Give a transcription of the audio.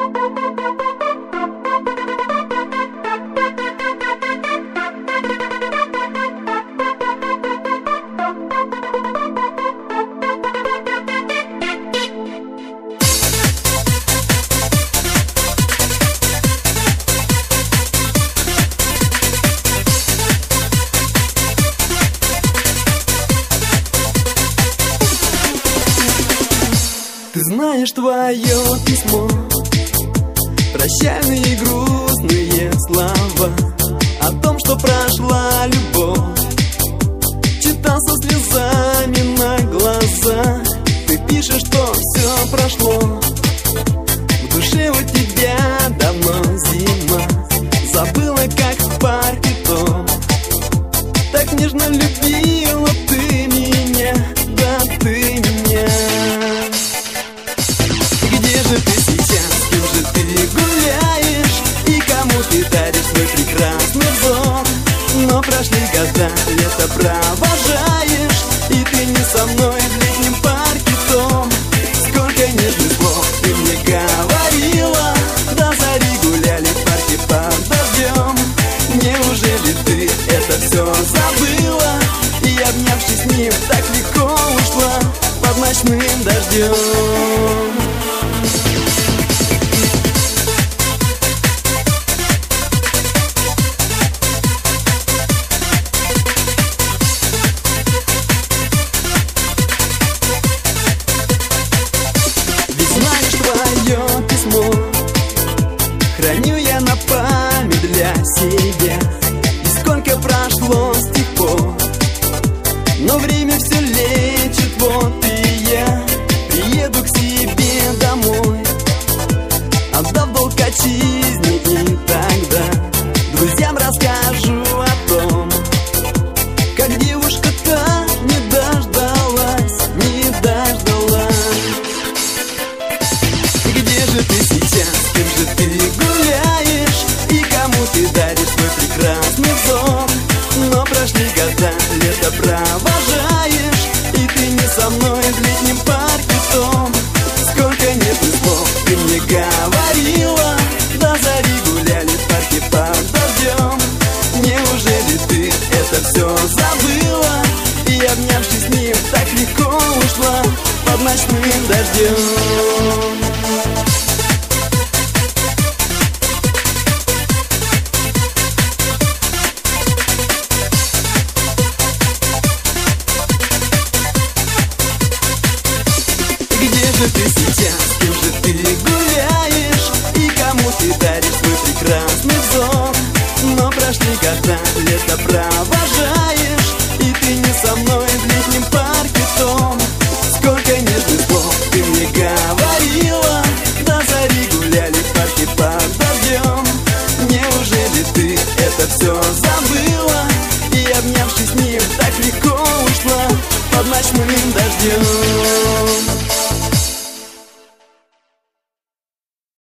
Ты знаешь, твое письмо, прощальные грустные слова о том, что прошла любовь, читал со слезами на глазах. Ты пишешь, что все прошло, в душе у тебя давно зима. Забыла, как в парке том, так нежно любила ты меня, да ты меня. Где же ты сейчас, с кем же ты гуляешь, и кому ты даришь свой прекрасный взор? Но прошли года, лето провожаешь, и ты не со мной в летнем парке том. Сколько нежных слов ты мне говорила, до зари гуляли в парке под дождем. Неужели ты это все забыла, и, обнявшись с ним, так легко ушла под ночным дождем? Храню я на память для себя, и сколько прошло с тех пор. Но время все лечит, вот и я приеду к себе домой, отдав долг отчизне, и тогда друзьям расскажу о том, как девушка-то не дождалась, не дождалась. Где же ты сейчас, с кем же ты гуляешь, и кому ты даришь свой прекрасный взор? Но прошли года, лето провожаешь, и ты не со мной в летнем парке том. Сколько нежных слов ты мне говорила, до зари гуляли в парке под дождем. Неужели ты это все забыла, и, обнявшись с ним, так легко ушла под ночным дождем? Где же ты сейчас, с кем же ты гуляешь, и кому ты даришь свой прекрасный взор? Но прошли года, лето провожаешь, и ты не со мной в летнем парке том. Сколько нежных слов ты мне говорила, до зари гуляли в парке под дождем. Неужели ты это все забыла, и, обнявшись с ним, так легко ушла под ночным дождем?